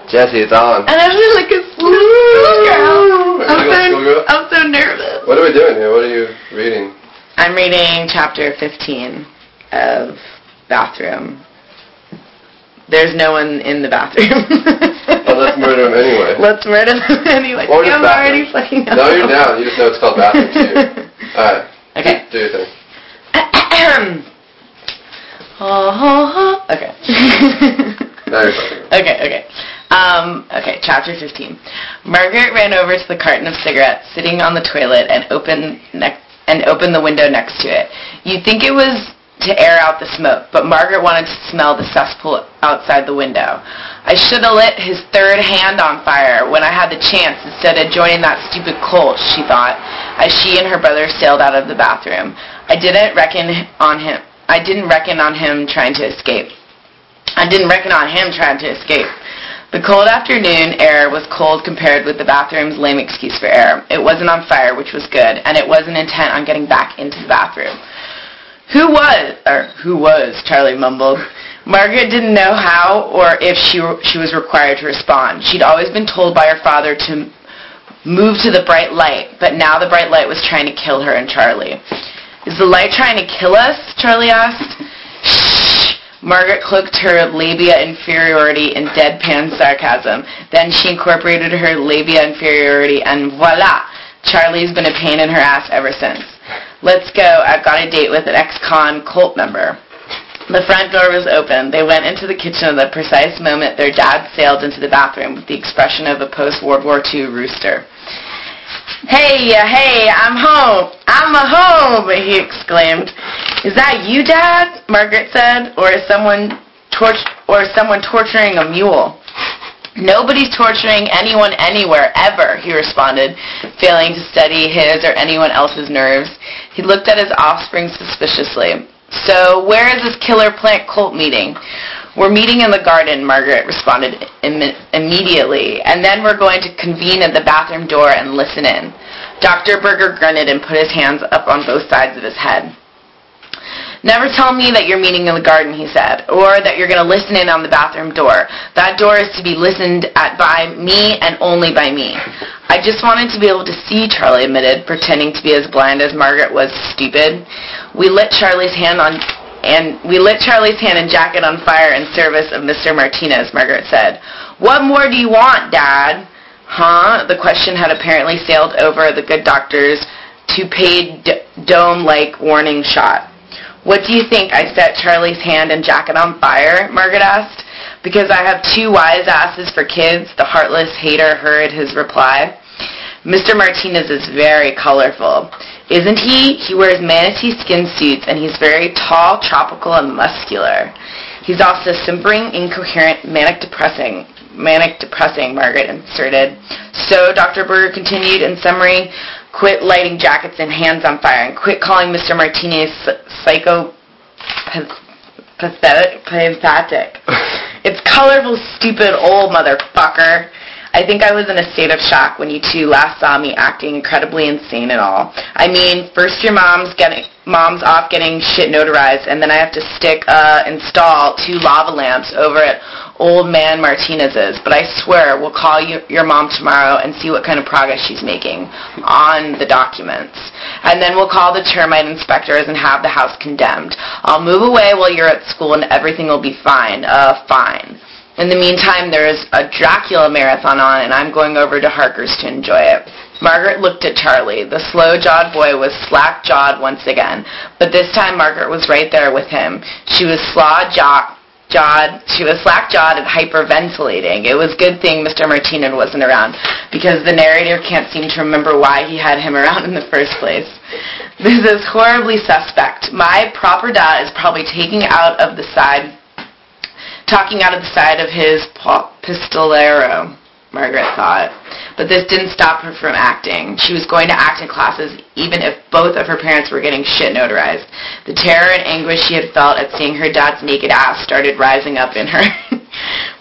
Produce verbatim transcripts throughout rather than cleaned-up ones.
Jesse, it's on. And I feel like a schoolgirl. I'm so, schoolgirl? I'm so nervous. What are we doing here? What are you reading? I'm reading chapter fifteen of Bathroom. There's no one in the bathroom. Well, let's murder him anyway. Let's murder them anyway. Or I'm bathroom. already fucking up. No, you're down. You just know it's called Bathroom too. Alright. Okay. Do your thing. Okay. Now you're fucking up. Okay, okay. Um, okay, chapter fifteen. Margaret ran over to the carton of cigarettes sitting on the toilet and opened ne- and opened the window next to it. You'd think it was to air out the smoke, but Margaret wanted to smell the cesspool outside the window. I should have lit his third hand on fire when I had the chance instead of joining that stupid cult, she thought, as she and her brother sailed out of the bathroom. I didn't reckon on him. I didn't reckon on him trying to escape. I didn't reckon on him trying to escape. The cold afternoon air was cold compared with the bathroom's lame excuse for air. It wasn't on fire, which was good, and it wasn't intent on getting back into the bathroom. Who was, or who was, Charlie mumbled. Margaret didn't know how or if she she was required to respond. She'd always been told by her father to move to the bright light, but now the bright light was trying to kill her and Charlie. Is the light trying to kill us? Charlie asked. Shh. Margaret clicked her labia inferiority in deadpan sarcasm. Then she incorporated her labia inferiority, and voila! Charlie's been a pain in her ass ever since. Let's go. I've got a date with an ex-con cult member. The front door was open. They went into the kitchen at the precise moment their dad sailed into the bathroom with the expression of a post-World War Two rooster. Hey, uh, hey, I'm home. I'm a home, he exclaimed. Is that you, Dad? Margaret said. Or is someone tor- or is someone torturing a mule? Nobody's torturing anyone anywhere, ever, he responded, failing to steady his or anyone else's nerves. He looked at his offspring suspiciously. So, where is this killer plant cult meeting? We're meeting in the garden, Margaret responded im- immediately, and then we're going to convene at the bathroom door and listen in. Doctor Berger grunted and put his hands up on both sides of his head. Never tell me that you're meeting in the garden, he said, or that you're going to listen in on the bathroom door. That door is to be listened at by me and only by me. I just wanted to be able to see, Charlie admitted, pretending to be as blind as Margaret was stupid. We lit Charlie's hand on and we lit Charlie's hand and jacket on fire in service of Mister Martinez, Margaret said. What more do you want, Dad? Huh? The question had apparently sailed over the good doctor's two-page d- dome-like warning shot. What do you think I set Charlie's hand and jacket on fire? Margaret asked. Because I have two wise asses for kids, the heartless hater heard his reply. Mister Martinez is very colorful. Isn't he? He wears manatee skin suits, and he's very tall, tropical, and muscular. He's also simpering, incoherent, manic-depressing. Manic-depressing, Margaret inserted. So, Doctor Berger continued in summary, quit lighting jackets and hands on fire, and quit calling Mister Martinez psycho... pathetic. Pathetic. It's colorful, stupid, old motherfucker. I think I was in a state of shock when you two last saw me acting incredibly insane and all. I mean, first your mom's getting mom's off getting shit notarized, and then I have to stick, uh, install two lava lamps over at Old Man Martinez's. But I swear, we'll call you, your mom tomorrow and see what kind of progress she's making on the documents. And then we'll call the termite inspectors and have the house condemned. I'll move away while you're at school and everything will be fine. Uh, fine. In the meantime, there is a Dracula marathon on, and I'm going over to Harker's to enjoy it. Margaret looked at Charlie. The slow-jawed boy was slack-jawed once again, but this time Margaret was right there with him. She was slaw-jawed, she was slack-jawed and hyperventilating. It was a good thing Mister Martinez wasn't around, because the narrator can't seem to remember why he had him around in the first place. This is horribly suspect. My proper dad is probably taking out of the side... talking out of the side of his pistolero, Margaret thought. But this didn't stop her from acting. She was going to act in classes even if both of her parents were getting shit notarized. The terror and anguish she had felt at seeing her dad's naked ass started rising up in her.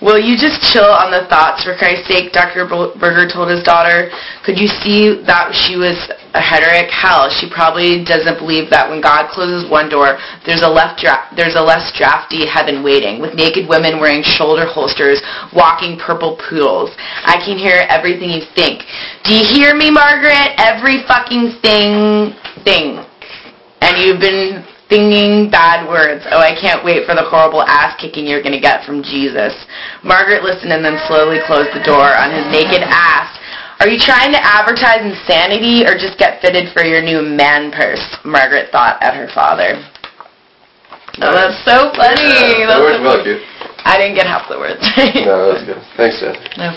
Will you just chill on the thoughts, for Christ's sake, Doctor Berger told his daughter. Could you see that she was a heretic? Hell, she probably doesn't believe that when God closes one door, there's a left dra- there's a less drafty heaven waiting, with naked women wearing shoulder holsters, walking purple poodles. I can hear everything you think. Do you hear me, Margaret? Every fucking thing, thing. And you've been thinking bad words. Oh, I can't wait for the horrible ass-kicking you're going to get from Jesus. Margaret listened and then slowly closed the door on his naked ass. Are you trying to advertise insanity or just get fitted for your new man purse? Margaret thought at her father. Oh, that's so funny. Yeah, that worked well, cute. I didn't get half the words. No, that's good. Thanks, Dad. No